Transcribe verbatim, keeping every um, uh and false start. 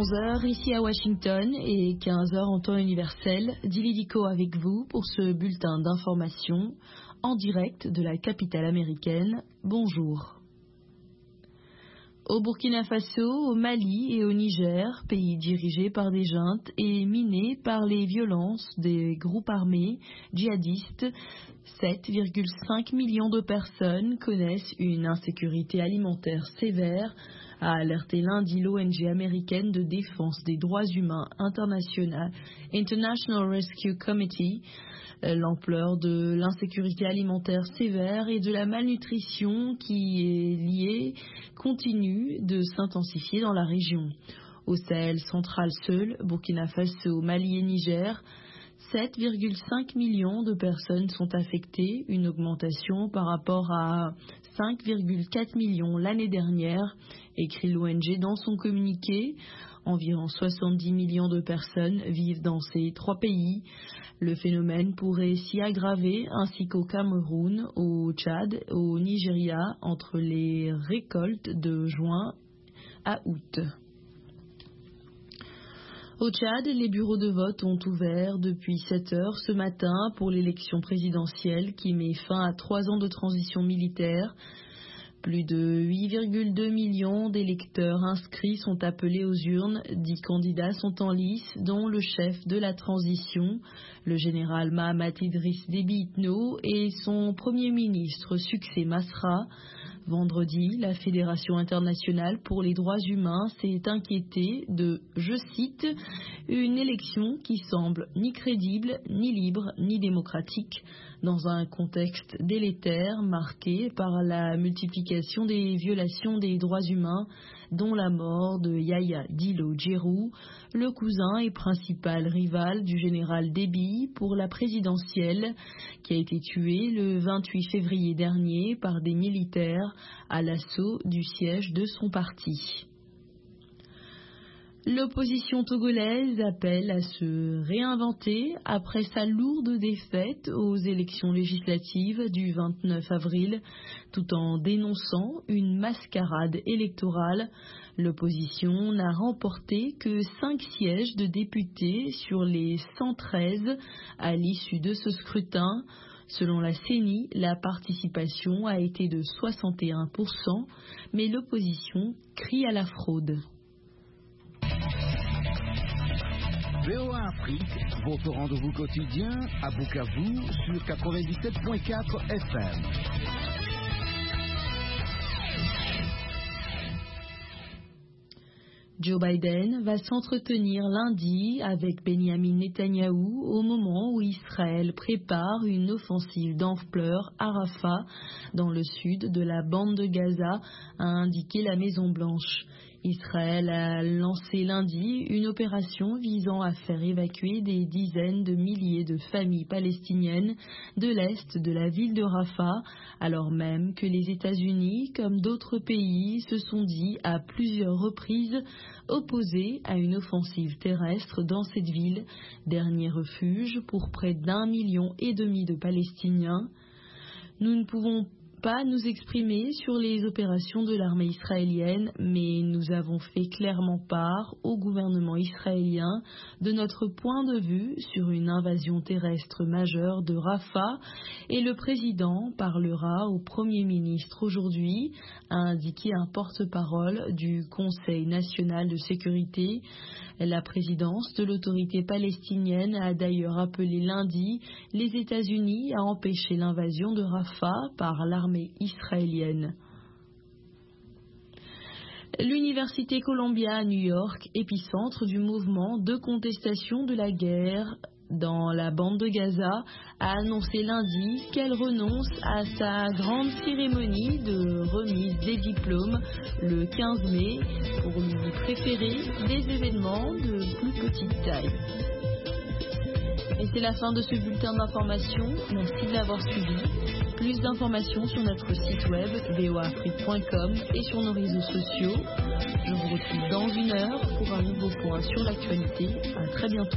onze heures ici à Washington et quinze heures en temps universel. Dili Dico avec vous pour ce bulletin d'information en direct de la capitale américaine. Bonjour. Au Burkina Faso, au Mali et au Niger, pays dirigés par des juntes et minés par les violences des groupes armés djihadistes, sept virgule cinq millions de personnes connaissent une insécurité alimentaire sévère, a alerté lundi l'O N G américaine de défense des droits humains internationale International Rescue Committee. L'ampleur de l'insécurité alimentaire sévère et de la malnutrition qui est liée continue de s'intensifier dans la région. Au Sahel central seul, Burkina Faso, Mali et Niger, sept virgule cinq millions de personnes sont affectées, une augmentation par rapport à cinq virgule quatre millions l'année dernière, écrit l'O N G dans son communiqué. Environ soixante-dix millions de personnes vivent dans ces trois pays. Le phénomène pourrait s'y aggraver ainsi qu'au Cameroun, au Tchad, au Nigeria, entre les récoltes de juin à août. Au Tchad, les bureaux de vote ont ouvert depuis sept heures ce matin pour l'élection présidentielle qui met fin à trois ans de transition militaire. Plus de huit virgule deux millions d'électeurs inscrits sont appelés aux urnes. Dix candidats sont en lice, dont le chef de la transition, le général Mahamat Idriss Déby Itno, et son premier ministre Succès Masra. Vendredi, la Fédération internationale pour les droits humains s'est inquiétée de, je cite, une élection qui semble ni crédible, ni libre, ni démocratique, dans un contexte délétère marqué par la multiplication des violations des droits humains, dont la mort de Yahya Dillo Djerou, le cousin et principal rival du général Déby pour la présidentielle, qui a été tué le vingt-huit février dernier par des militaires à l'assaut du siège de son parti. L'opposition togolaise appelle à se réinventer après sa lourde défaite aux élections législatives du vingt-neuf avril, tout en dénonçant une mascarade électorale. L'opposition n'a remporté que cinq sièges de députés sur les cent treize à l'issue de ce scrutin. Selon la C E N I, la participation a été de soixante et un pour cent, mais l'opposition crie à la fraude. V O A Afrique, votre rendez-vous quotidien à Bukavu sur quatre-vingt-dix-sept virgule quatre F M. Joe Biden va s'entretenir lundi avec Benjamin Netanyahou au moment où Israël prépare une offensive d'ampleur à Rafah, dans le sud de la bande de Gaza, a indiqué la Maison-Blanche. Israël a lancé lundi une opération visant à faire évacuer des dizaines de milliers de familles palestiniennes de l'est de la ville de Rafah, alors même que les États-Unis, comme d'autres pays, se sont dit à plusieurs reprises opposés à une offensive terrestre dans cette ville, dernier refuge pour près d'un million et demi de Palestiniens. Nous ne pouvons pas nous exprimer sur les opérations de l'armée israélienne, mais nous avons fait clairement part au gouvernement israélien de notre point de vue sur une invasion terrestre majeure de Rafah, et le président parlera au Premier ministre aujourd'hui, a indiqué un porte-parole du Conseil national de sécurité. La présidence de l'autorité palestinienne a d'ailleurs appelé lundi les États-Unis à empêcher l'invasion de Rafah par l'armée israélienne. L'Université Columbia à New York, épicentre du mouvement de contestation de la guerre dans la bande de Gaza, a annoncé lundi qu'elle renonce à sa grande cérémonie de remise des diplômes le quinze mai pour lui préférer des événements de plus petite taille. Et c'est la fin de ce bulletin d'information. Merci de l'avoir suivi. Plus d'informations sur notre site web v o a afrique point com et sur nos réseaux sociaux. Je vous retrouve dans une heure pour un nouveau point sur l'actualité. À très bientôt.